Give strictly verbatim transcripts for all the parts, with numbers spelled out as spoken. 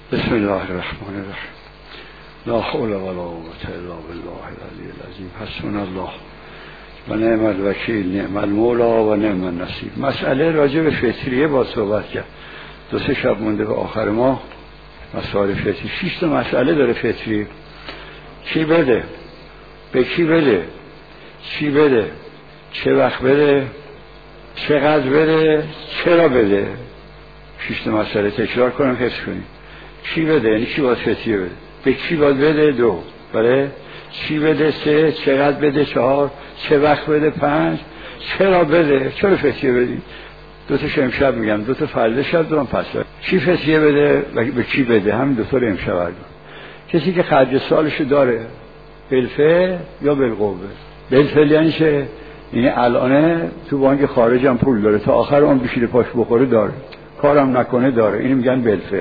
بسم الله الرحمن الرحیم. لا حول ولا قوة الا بالله العلی العظیم. حسبنا الله و نعم الوکیل، نعم المولا و نعم النصیر. مسئله راجع به فطریه با صحبت کرد. دو سه شب مونده به آخر ماه. مسائل فطری شش تا مسئله داره فطریه. چی بده، به کی بده، چی بده، چه وقت بده، چقدر بده، چرا بده. شش تا مسئله تکرار کنم حفظ کنیم. چی بده یعنی چی باید فطریه بده، به کی باید بده دو، بله، چی بده سه، چقدر بده چهار، چه وقت بده پنج، چرا بده، چرا فطریه بدی. دو تا امشب میگم، دو تا فردا شب دارم پس دارم. چی فطریه بده و به کی بده، همین دو تا رو امشب برگم. کسی که خرج سالشو داره بالفعل یا بالقوه. بالفعل یعنی چه؟ یعنی الان تو بانک خارج هم پول داره، تا آخر اون بشیره پاش بخوره داره، کارم نکنه داره، اینو میگن بالفعل.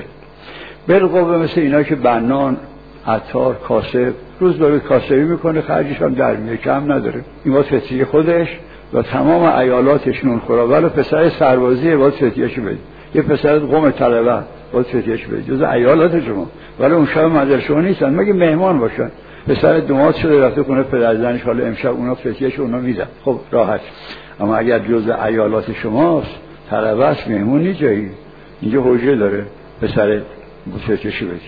بالقوه مثل اینا که بنان، عطار، کاسب، روز داره کاسبی میکنه، خرجش هم در میاره، کم نداره. این واسه فطریه خودش و تمام عیالاتش نون خورا. ولی پسر سربازی واسه فطریه‌شو بده، یه پسر قوم طلبه واسه فطریه‌شو بده، جز عیالات شما. ولی اون شب مدرسه نیستن، مگه مهمان باشن. پسر دومات شده رفته خونه پدرزنش، حالا امشب اونا فطریه‌شو اونا میدن، خب راحت. اما اگر جز عیالات شماست، طلبه است، مهمون نی جایی، اینجا حجه داره، پسر فطریه‌شو بده.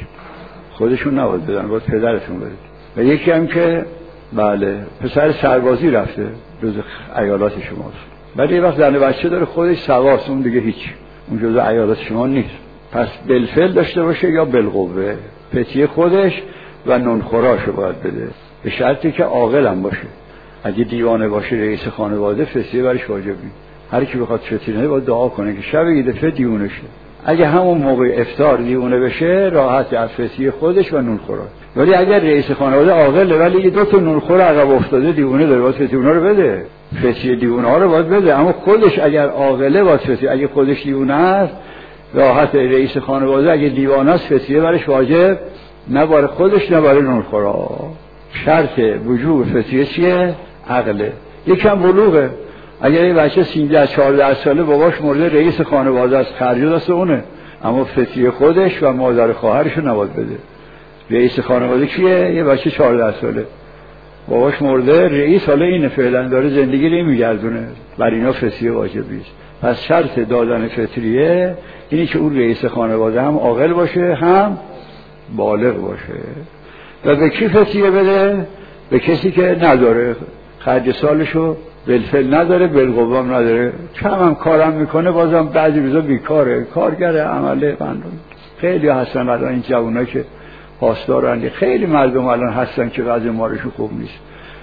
خودشون نباید بدن، باید پدرتون بده. و یکی هم که بله پسر سربازی رفته، جز عیالات شماست. ولی یه وقت زن بچه داره، خودش سواست، اون دیگه هیچ، اون جز عیالات شما نیست. پس بالفعل داشته باشه یا بالقوه. فطریه خودش و نونخوراشو باید بده، به شرطی که عاقل هم باشه. اگه دیوانه باشه، رئیس خانواده، فطریه برش واجب نیست. هر کی بخواد فطریه باید دعا کنه که شب یه دفعه دیوونه شه. اگه همون موقع افطار دیوونه بشه، راحت از فطریه خودش و نونخورا. ولی اگر رئیس خانواده عاقله ولی یه دو تا نونخور عقب افتاده دیوونه داره، باید فطریه اونا رو بده، فطریه دیوونه ها رو باید بده. اما خودش اگر عاقله باید فطریه، اگه خودش دیوونه است راحت. رئیس خانواده اگه دیوانه است فطریه برش واجب نه باره خودش نه باره نونخورا. شرط وجوب فطریه چیه؟ عقله. یکم بلوغه. اگر یه بچه سیزده چهارده ساله باباش مرده، رئیس خانواده است، خرج دست اونه، اما فطریه خودش و مادر خواهرش رو نباید بده. رئیس خانواده کیه؟ یه بچه چهارده ساله باباش مرده، رئیس حالا اینه فعلا داره زندگی رو میگردونه، بر اینا فطریه واجبی است. پس شرط دادن فطریه اینی که اون رئیس خانواده هم عاقل باشه هم بالغ باشه. و به کی فطریه بده؟ به کسی که نداره، خرج سالشو بالفعل نداره، بالقوه هم نداره، کم هم کارم میکنه، بازم بعضی روزا بیکاره، کارگره، عمله بندون. خیلی هستن الان این جوانایی که پاسدارن، خیلی مردم الان هستن که وضع مالشون خوب نیست.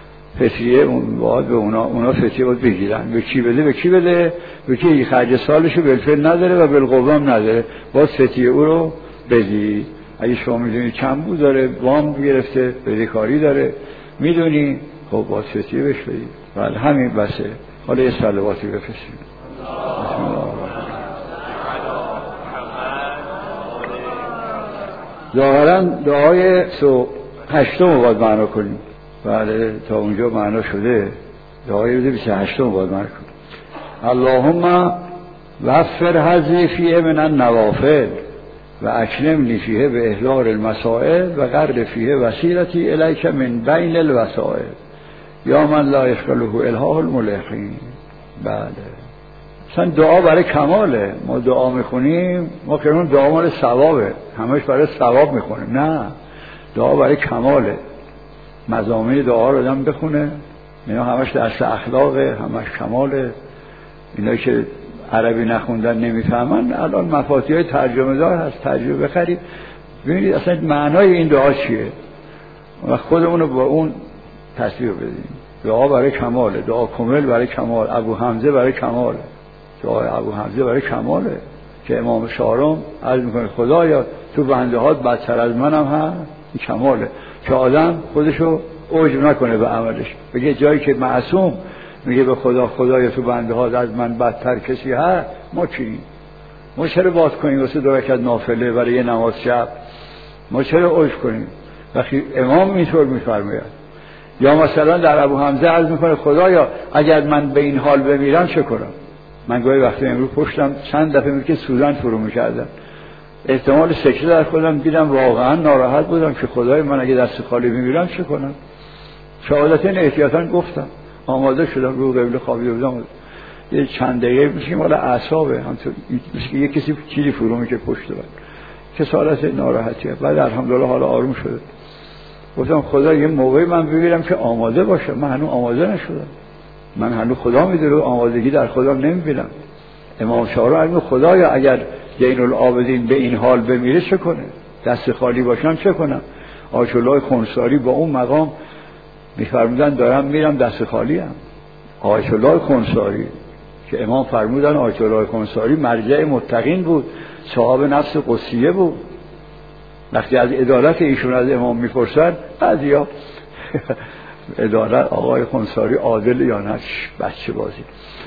فطریه اون باید به اونا اونا فطریه باید بگیرن. به کی بده؟ به کی بده؟ به کی خرج سالشو بالفعل نداره و بالقوه هم نداره، باید فطریه او رو بدی. اگه شما میدونی چند بود داره، وام گرفته، بدهکاری داره، میدونی، خب باید فطریه بهش بدی. بله همین بسه. حالا یه صلواتی بفرستیم. ظاهرا دعای سو هشتم رو باید معنا کنیم. بله تا اونجا معنا شده. دعای روز بیست و هشتم رو باید معنا کنیم. اللهم وفر حظی فیه من النوافل و اکرمنی فیه به احضار المسائل و قرر فیه وسیلتی الیک من بین الوسائل یا من لا یشغله الها الملحین. بله مثلا دعا برای کماله. ما دعا میخونیم، ما که اون دعا مال ثوابه، همش برای ثواب میخونیم، نه، دعا برای کماله. مضامین دعا رو آدم بخونه، اینا همش درس اخلاقه، همش کماله. اینا که عربی نخوندن نمیفهمن، الان مفاتیح ترجمه دار هست، ترجمه بخرید ببینید اصلا معنای این دعا چیه و خودمون رو با اون تصویر بدیم. دعا برای کماله، دعا کامل برای کمال. ابو حمزه برای کماله، دعای ابو حمزه برای کماله که امام شارم عرض میکنه خدایا تو بنده هات بدتر از منم هم، این کماله که آدم خودشو عجب نکنه به عملش، بگه جایی که معصوم میگه به خدا خدایا تو بنده هات از من بدتر کسی هست، ما چی؟ ما چرا باز کنیم واسه دو رکعت نافله برای یه نماز شب؟ ما چرا عجب کنیم وقتی امام اینطور میفرماید؟ یا مثلا در ابو حمزه عرض میکنه خدایا اگر من به این حال بمیرم چه کنم؟ من گاهی وقتی امروز پشتم چند دفعه میگه سوزن فرو میکردم، احتمال سکته در خودم دیدم، واقعا ناراحت بودم که خدای من اگه دست خالی میمیرم چه کنم. شهادتین احتیاطاً گفتم، آماده شدم، رو قبله خوابیده بودم. یه چند دقیقه میشه که مال اعصابه، همونطور میشه که یه کسی چیزی فرو میشه پشت من، کسالت ناراحتیه. بعد الحمدلله حالا آروم شده. گفتم خدا یه موقعی من ببینم که آماده باشه، من هنوز آماده نشدم، من هنوز خدا میدونه آمادگی در خدا نمیبینم. امام شارع علم خدایا اگر زین العابدین به این حال بمیره چه کنه؟ دست خالی باشم چه کنم؟ آیت الله خنثاری با اون مقام میفرمودن دارم میرم دست خالی ام. آیت الله خنثاری که امام فرمودن آیت الله خنثاری مرجع متقین بود، صاحب نفس قدسیه بود. وقتی از عدالت ایشون از امام میپرسن بعضیا عدالت آقای خنثاری عادل یا نه، بچه بازی.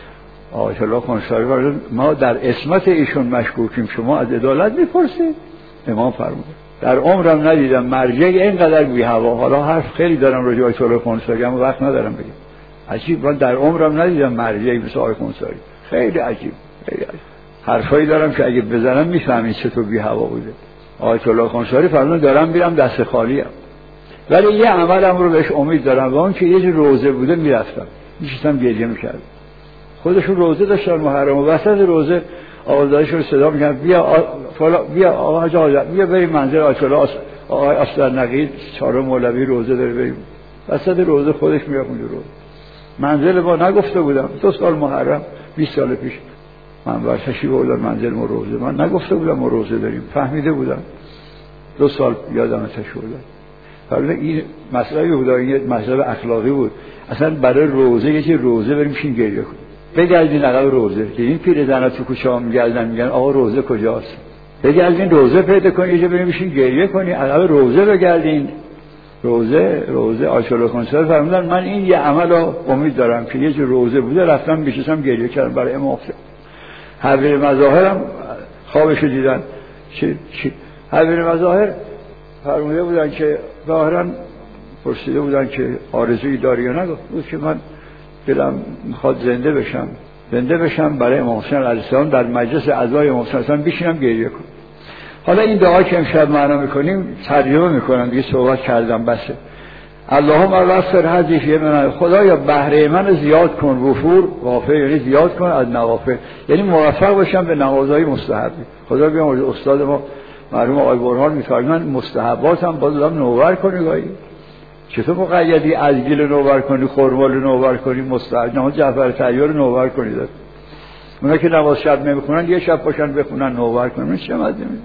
آیت الله خنثاری فرمود ما در عصمت ایشون مشکوکیم، شما از عدالت میپرسید؟ امام فرمود در عمرم ندیدم مرجع اینقدر بی هوا. حالا حرف خیلی دارم راجع به آیت الله خنثاری اما وقت ندارم بگم. عجیب، من در عمرم ندیدم مرجعی مثل آیت خنثاری. خیلی عجیب، خیلی عجیب. حرفایی دارم که اگه بزنم میفهمید چطور بی هوا بوده. آیت الله خنثاری فرمود دارم میرم دست خالی ام، ولی یه عملم رو بهش امید دارم، و اون که یه روزه بوده میرفتم میشستم گریه میکردم. خودشون روزه داشتن محرم و وسط روزه آوازدارشون صدا میکنن بیا فلا بیا آقا حاج آقا بیا بریم منزل آیت الله آقای اصلرنقی چهارم مولوی روزه داره بریم. وسط روزه خودش میره اون روزه. منزل ما نگفته بودم، دو سال محرم بیست سال پیش من ورششی بودم منزل ما روزه، من نگفته بودم ما روزه داریم، فهمیده بودم دو سال یادم تشوردم. فرض این مسئله بود، این مسئله اخلاقی بود. اصلا برای روزه یکی روزه بریم شین گریه کنیم، بگردین عقب روزه که این پیرزنا تو کوچه ها میگردن میگن آقا روزه کجاست، بگردین روزه پیدا کنین یه جا بریم شین گریه کنین، عقب روزه بگردین. روزه روزه آیت الله خنثاری فرمودن من این یه عمل رو امید دارم که یه جا روزه بوده رفتم میشستم گریه کردم برای امام حسین. حبیر مظاهرم خوابشو دیدن چی چی حبیر مظاهر فرموده بودن که ظاهرا پرسیده بودن که آرزویی داری یا نگفت بود که من دلم میخواد زنده بشم، زنده بشم برای امام حسین علیه السلام در مجلس اعضای امام حسین بشینم گریه کنم. حالا این دعا که امشب معنا میکنیم ترجمه میکنم دیگه، صحبت کردم بسه. اللهم اغفر هذه من، خدایا بهره من زیاد کن، وفور وافر یعنی زیاد کن از نوافل، یعنی موفق باشم به نمازهای مستحبی. خدا بیامرزه. استاد ما مرحوم آقای برهان میفرمایند مستحباتم باید آدم نوبر کنی. گاهی چطور مقیدی از گل نوبر کنی، خرمال نوبر کنی، مستحب نماز جعفر طیار نوبر کنی داد. اونا که نماز شب نمیخونن یه شب باشن بخونن نوبر کنن چه مزه میده.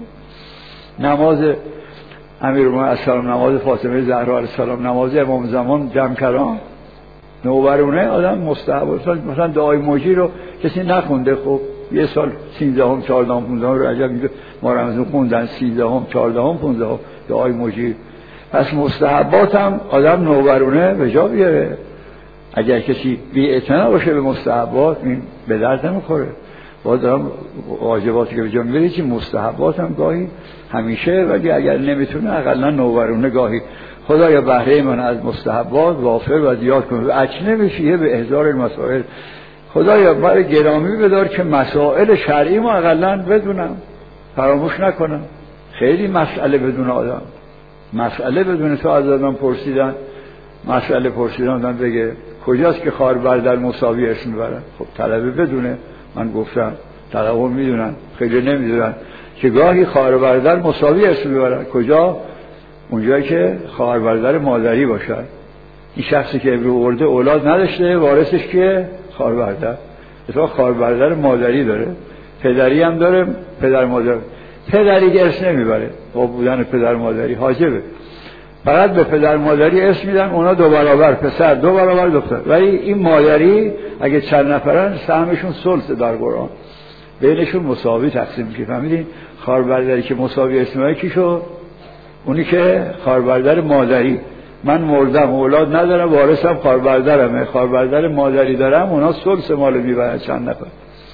نماز امیرالمومنین السلام، نماز فاطمه زهرا علیه السلام، نماز امام زمان جمع کردن نوبرونه آدم مستحب. مثلا دعای موجی رو کسی نخونده، خب یه سال سیزدهم چهاردهم پانزدهم رجب میگه ما رمضان خوندن، سیزدهم چهاردهم پانزدهم دعای موجی. پس مستحبات هم آدم نوبرونه به جا بیاره. اگر کسی بی‌اعتنا باشه به مستحبات این به درد نمیخوره. باید دارم واجباتی که به جا میبره چی مستحبات هم گاهی همیشه، ولی اگر نمیتونه اقلا نوبرونه گاهی. خدایا بهره من از مستحبات وافر و زیاد کن، اچ نمیشه به احضار المسائل. خدایا برای گرامی بدار که مسائل شرعی ما اقلا بدونم، فراموش نکنم. خیلی مسئله بدون آدم، مسئله بدون تو از آدم پرسیدن، مسئله پرسیدن آدم بگه کجاست که خار بردر مساوی اسم میبرن. خب طلبه بدونه. من گفتم طلبه میدونن، خیلی نمیدونن که گاهی خار بردر مساوی اسم میبرن. کجا؟ اونجایی که خواهر برادر مادری باشد. این شخصی که ابرو ورده اولاد نداشته، وارثش که خواهر برادر، اتفاقا خواهر برادر مادری داره، پدری هم داره، پدر مادر. پدری که ارث نمیبره با بودن پدر مادری، حاجبه. فقط به پدر مادری ارث میدن، اونا دو برابر پسر دو برابر دختر. ولی این مادری اگه چند نفرن سهمشون ثلث در قرآن، بینشون مساوی تقسیم میشه. فهمیدین؟ خواهر برادری که مساوی اسمه کی شد؟ اونی که خواهر برادر مادری. من مردم اولاد ندارم، وارثم خواهر برادرمه، خواهر برادر مادری دارم، اونا ثلث مالو میبرن چند نفر.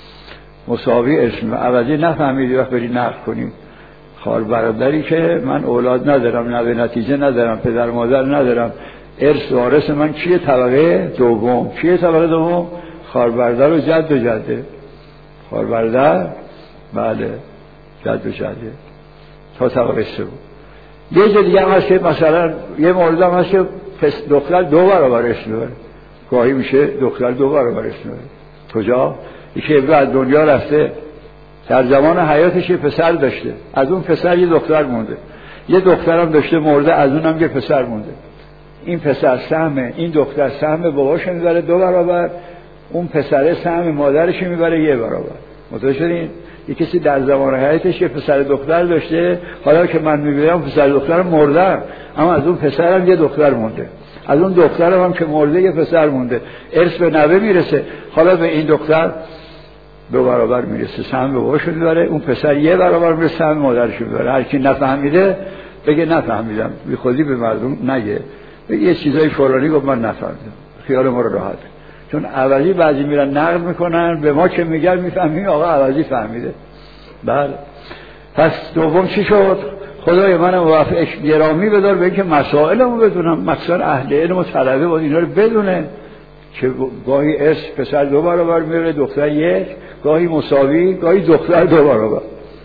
مساوی اسم عوضی نفهمیدی وقت بری نقل کنیم. خواهر برادری که من اولاد ندارم، نه به نتیجه ندارم، پدر مادر ندارم، ارث وارث من کیه؟ طبقه دوم. کیه طبقه دوم؟ خواهر برادر و جد و جده. خواهر برادر بله، جد و جده. تا طبقه سوم. یه جا دیگه هم هست که مثلا یه مورد هم هست که دختر دو برابر اسم میبره، گاهی میشه دختر دو برابر اسم میبره. کجا؟ یکی بعد دنیا رفته، در زمان حیاتش یه پسر داشته، از اون پسر یه دختر مونده، یه دخترم داشته مرده، از اونم یه پسر مونده. این پسر سهم این دختر سهم باباش میبره دو برابر، اون پسر سهم مادرش میبره یه برابر. متوجه شدین؟ یه کسی در زمان حیاتش یه پسر دختر داشته، حالا که من میبینم پسر دختر مرده، اما از اون پسرم یه دختر مونده، از اون دخترم هم که مرده یه پسر مونده، ارث به نوه میرسه. حالا به این دختر دو برابر میرسه، سهم به باباش میبره، اون پسر یه برابر میرسه، سهم مادرش میبره. هر کی نفهمیده بگه نفهمیدم، بی خودی به مردم نگه، بگه یه چیزای فلانی گفت من نفهمیدم، خیال ما رو راحت. چون عوضی بعضی میرن نقل میکنن، به ما که میگن میفهمیم آقا عوضی فهمیده. بله. پس دوم چی شد؟ خدای من موفق گرامی بدار به اینکه مسائلمو بدونم، مثلا اهل علم و طلبه باید اینا رو بدونه که گاهی اس پسر دو برابر میره، دختر یک، گاهی مساوی، گاهی دختر دو برابر.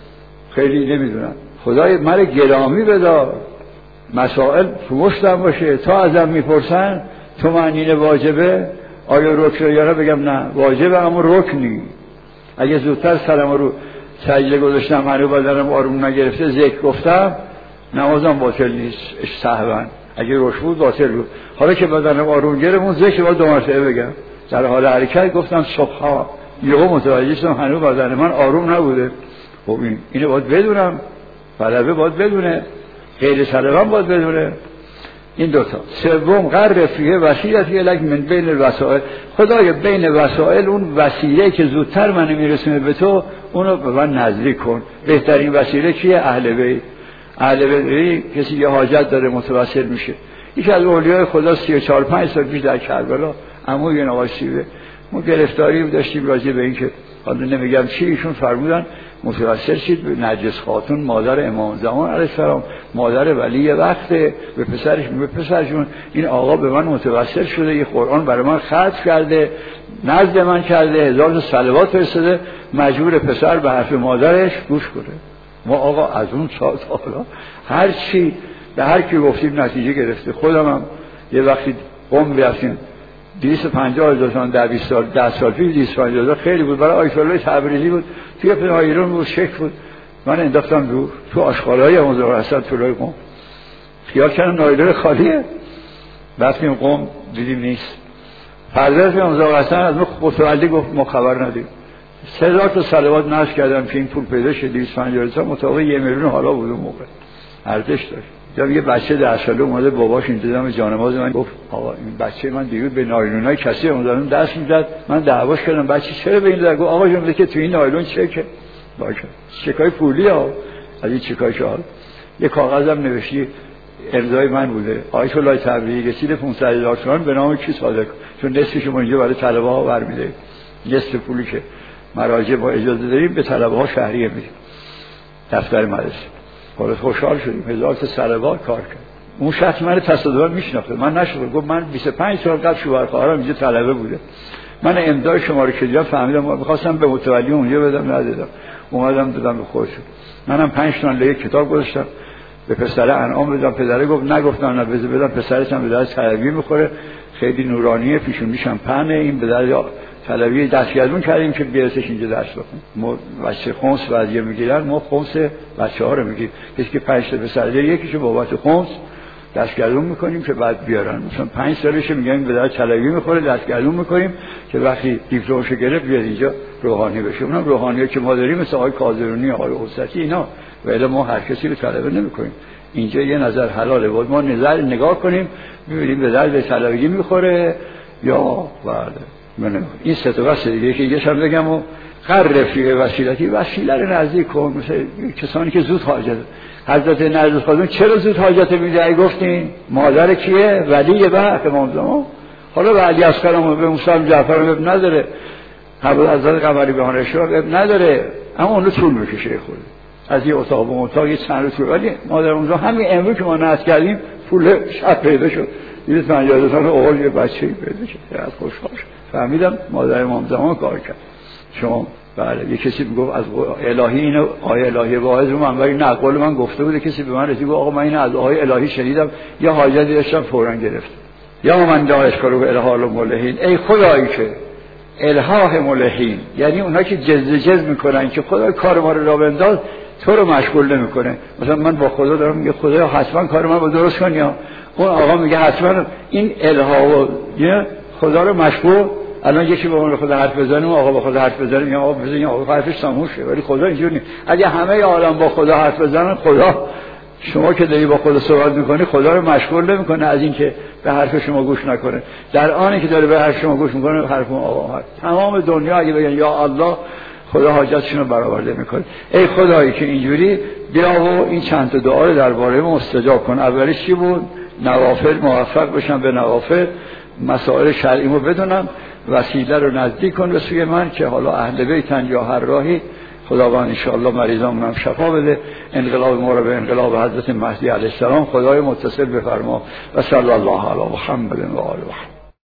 خیلی نمیدونم. خدای من گرامی بدار مسائل پشتم باشه، تا ازم میپرسن تو معنی واجبه آیا رکن یا نه، بگم نه واجبه اما رکنی. اگه زودتر سرم رو سجده گذاشتم هنو بدنم آروم نگرفته ذکر گفتم نمازم باطل نیست سهوا، اگه روش بود باطل بود. حالا که بدنم آروم گرفت اون ذکر باید دو مرتبه بگم، در حال حرکت گفتم سبحان، یهو متوجه شدم هنو بدن من آروم نبوده. خب این اینو باید بدونم، طلبه باید بدونه، غیر طلبه هم باید بدونه. این دوتا. سوم قرر فیه وسیلتی الک من بین الوسائل، خدای بین وسائل اون وسیله که زودتر من میرسونه به تو اونو به من نزدیک کن. بهترین وسیله کیه؟ اهل بیت. اهل بیت کسی یه حاجت داره متوسل میشه. یکی از اولیای خدا سی و چهار پنج سال پیش در کربلا عموی نواز شیبه ما گرفتاری داشتیم راجع به این که حالا نمیگم چی، ایشون فرمودن متوسل شید به نرجس خاتون مادر امام زمان علیه السلام، مادر ولی وقت، به پسرش به پسرشون این آقا به من متوسل شده، یه قرآن برای من ختم کرده، نزد من کرده، هزار صلوات فرستاده، مجبور پسر به حرف مادرش گوش کنه. ما آقا از اون ساعت حالا هر چی به هر کی گفتیم نتیجه گرفته. خودم هم یه وقتی قم بیفتیم دویست و پنجاه هزار تومان در بیست سال ده سال پیش دویست و پنجاه هزار خیلی بود، برای آیت الله تبریزی بود، توی پناهیرون بود، شک بود، من انداختم دور تو آشغالای امام حسن طلوع قم، خیال کردم نایلون خالیه. رفتیم قم دیدیم نیست، فرزند امام حسن از ما متولی گفت ما خبر ندیم. سه هزار تا صلوات نشر کردم که این پول پیدا شد، دویست و پنجاه هزار مطابق یک میلیون حالا بود اون موقع، ارزش داشت. جب یه بچه ده ساله اومده باباش اینجا جانماز من گفت آقا این بچه من دیگه به نایلونای کسی اون دست میزد، من دعواش کردم بچه چرا به این داد؟ گفت آقا جون که تو این نایلون چکه باشه، چکای پولی ها، از این چکای شال یه کاغذم نوشتی امضای من بوده، آیت الله تبریزی رسید پانصد هزار تومان به نام کی صادق، چون نصفش ما اینجا برای طلبه ها برمیده، نصف پولی که مراجع با اجازه داریم به طلبه ها شهریه میدیم دفتر مدرسه. حالا خوشحال شدیم، هزار تا صلوات کار کرد. اون شخص من تصادفاً میشناخته، من نشد، گفت من بیست و پنج سال قبل شوهرخواهرم اینجا طلبه بوده، من امضای شما رو که دیدم فهمیدم، می‌خواستم به متولی اونجا بدم ندادم، اومدم دادم به خودشون. منم پنج تومن لیک کتاب گذاشتم به پسر انعام بدم، پدره گفت نگفتم نه بذار بدم، پسرش هم به درس طلبی میخوره، خیلی نورانیه، پیشون میشم پهنه، این به درس طلبی دستگردون کردیم که بیارتش اینجا درس بخون. ما بچه خمس وضعیه میگیرن، ما خمس بچه ها رو میگیریم، کسی که پنج تا پسر داره یکیشو بابت خمس دستگردون میکنیم که بعد بیارن، مثلا پنج سالشه میگن به درس طلبی میخوره دستگردون میکنیم که وقتی دیپلمشو گرفت بیاد اینجا روحانی بشه. اونم روحانیه که ما داریم مثل آقای کاظمی، آقای حستی اینا، ولی ما هر کسی رو طلبه نمیکنیم. اینجا یه نظر حلاله بود، ما نظر نگاه کنیم ببینیم به درس طلبگی میخوره یا بعد من این سه تا واسه دیگه که یه شب بگم و قرر فیه وسیلتی، وسیله رو نزدیک کن، مثل کسانی که زود حاجت. حضرت نرجس خاتون چرا زود حاجت میده؟ گفتین مادر کیه؟ ولی وقت امام زمان. حالا به علی اصغرم به موسی جعفر اب نداره، حضرت حضرت قمری بهانه شو اب نداره، اما اون رو طول میکشه خود از یه اتاق به اتاق یه چند روز. ولی مادر اونجا همین امروز که ما ناز کردیم پول شب پیدا شد، دویست و پنجاه هزار تومان اول یه بچه‌ای پیدا شد، از خوشحال شد. فهمیدم مادر امام زمان کار کرد. شما بله یه کسی میگفت از الهی اینو آیه الهی واعظ رو منبری نقل من گفته بود، کسی به من رسید آقا من اینو از آیه الهی شنیدم یا حاجتی داشتم فوراً گرفت. یا من داعش کرو به الهال و ملحین، ای خدایی که الهاه ملحین، یعنی اونا که جز جز میکنن که خدا کار ما رو را بنداز، تو رو مشغول نمیکنه. مثلا من با خدا دارم میگه خدا حتما کار من رو درست کن، یا اون آقا میگه حتما این الها و خدا رو مشغول. الان یکی با من خدا حرف بزنه، آقا با خدا حرف بزنه، میگه آقا بزنین آقا حرفش تموشه، ولی خدا اینجوری نیست. اگه همه عالم با خدا حرف بزنن، خدا شما که داری با خدا صحبت میکنی خدا رو مشغول نمیکنه از این که به حرف شما گوش نکنه. در آنی که داره به حرف شما گوش میکنه حرف آقا هست. تمام دنیا اگه بگن یا الله، خدا حاجتشون رو برآورده میکنه. ای خدایی که اینجوری بیا و این چند تا دعا رو درباره ما استجاب کن. اولیش چی بود؟ نوافل، موفق بشم به نوافل، مسائل شرعی رو بدونم، وسیله رو نزدیک کن به سوی من که حالا اهل بیتن یا هر راهی، خداوند انشاءالله مریضامون هم شفا بده. انقلاب ما رو به انقلاب حضرت مهدی علیه السلام خدای متصل بفرما. و صلی الله علی محمد و آله.